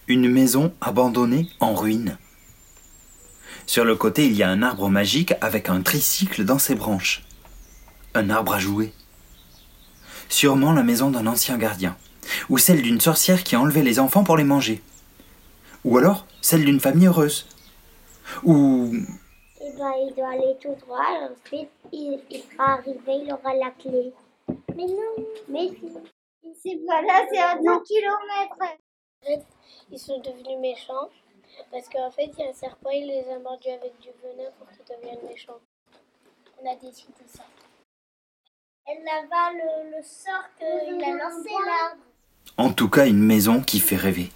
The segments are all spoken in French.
Une maison abandonnée en ruine. Sur le côté, il y a un arbre magique avec un tricycle dans ses branches. Un arbre à jouer. Sûrement la maison d'un ancien gardien. Ou celle d'une sorcière qui a enlevé les enfants pour les manger. Ou alors celle d'une famille heureuse. Ou... il doit aller tout droit, et ensuite il sera arrivé, il aura la clé. Mais non, mais c'est pas là, c'est à 2 kilomètres. En fait, ils sont devenus méchants parce qu'en fait, il y a un serpent, il les a mordus avec du venin pour qu'ils deviennent méchants. On a décidé ça. Elle là-bas, le sort qu'il a lancé l'arbre. En tout cas, une maison qui fait rêver.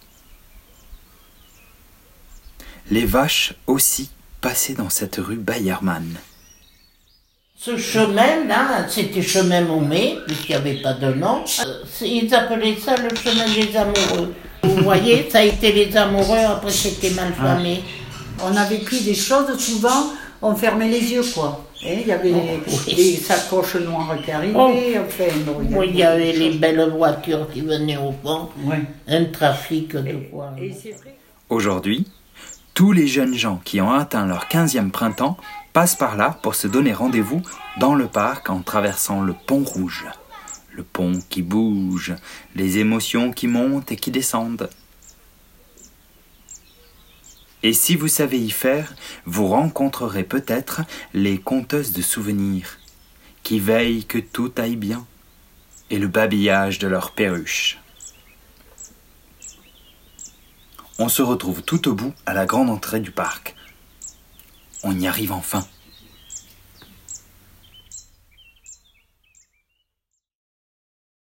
Les vaches aussi passaient dans cette rue Bayermann. Ce chemin-là, c'était chemin Maumé, puisqu'il n'y avait pas de nom. Ils appelaient ça le chemin des amoureux. Vous voyez, ça a été les amoureux, après c'était malfamé. On a vécu des choses, souvent, on fermait les yeux, quoi. Et il y avait des sacoches noires qui arrivaient, Il y avait les belles voitures qui venaient au pont, un trafic de quoi. Aujourd'hui, tous les jeunes gens qui ont atteint leur 15e printemps passent par là pour se donner rendez-vous dans le parc en traversant le pont rouge. Le pont qui bouge, les émotions qui montent et qui descendent. Et si vous savez y faire, vous rencontrerez peut-être les conteuses de souvenirs qui veillent que tout aille bien et le babillage de leurs perruches. On se retrouve tout au bout à la grande entrée du parc. On y arrive enfin.